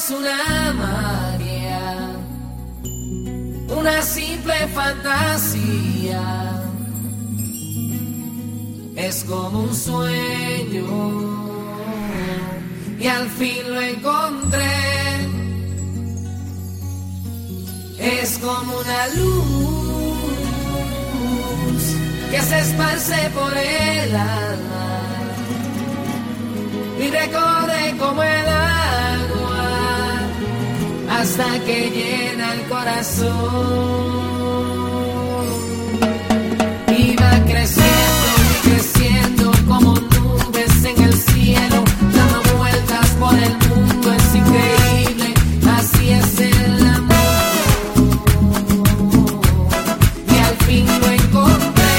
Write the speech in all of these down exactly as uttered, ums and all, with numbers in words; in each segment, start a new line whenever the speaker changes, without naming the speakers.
es una magia, una simple fantasía. Es como un sueño y al fin lo encontré. Es como una luz que se esparce por el alma y recorre como el agua hasta que llena el corazón. Y va creciendo y creciendo como nubes en el cielo, dando vueltas por el mundo, es increíble, así es el amor. Y al fin lo encontré.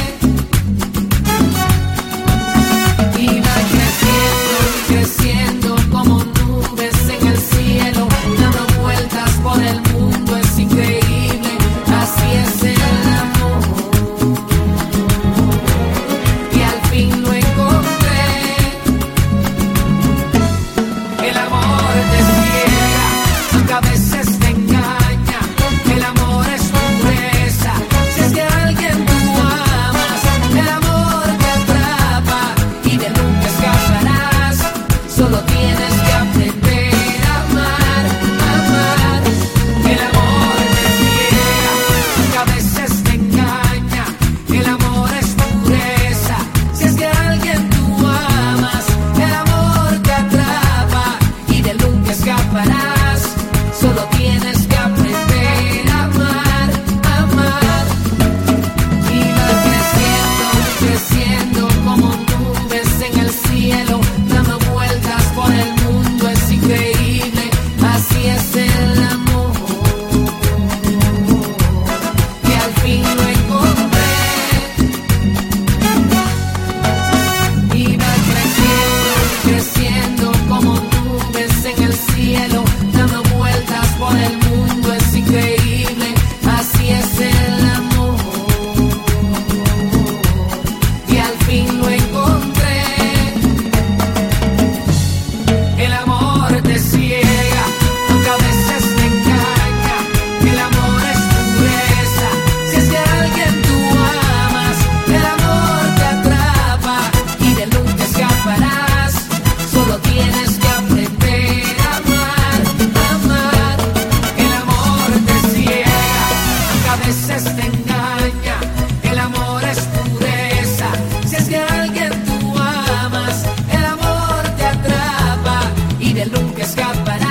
Y va creciendo y creciendo como nubes en el cielo, dando vueltas por el mundo, es increíble, así es el amor. Y al fin lo encontré. El amor te ciega, aunque a veces te engaña. El amor es pureza. Si es que a alguien tú amas, el amor te atrapa y de nunca escaparás. Solo tienes que aprender a amar, a amar. El amor te ciega, aunque a veces te engaña. El amor es pureza. Si es que a alguien tú amas, el amor te atrapa y de nunca escaparás. Solo tienes que aprender a amar, a amar. Y va creciendo y creciendo como nubes en el cielo, dando vueltas por el mundo, es increíble, así es el amor. Y al fin lo encontré. Y va creciendo y creciendo como nubes en el cielo, dando vueltas por el mundo, es increíble, así es el amor. Y al fin lo encontré. El amor te ciega, aunque a veces te engaña. El amor es pureza. Si es que a alguien tú amas, el amor te atrapa y de nunca escaparás. Solo tienes que aprender a amar, a amar. El amor te ciega, aunque a veces te engaña. El amor es pureza. Si es que a alguien tú amas, el amor te atrapa y de nunca escaparás.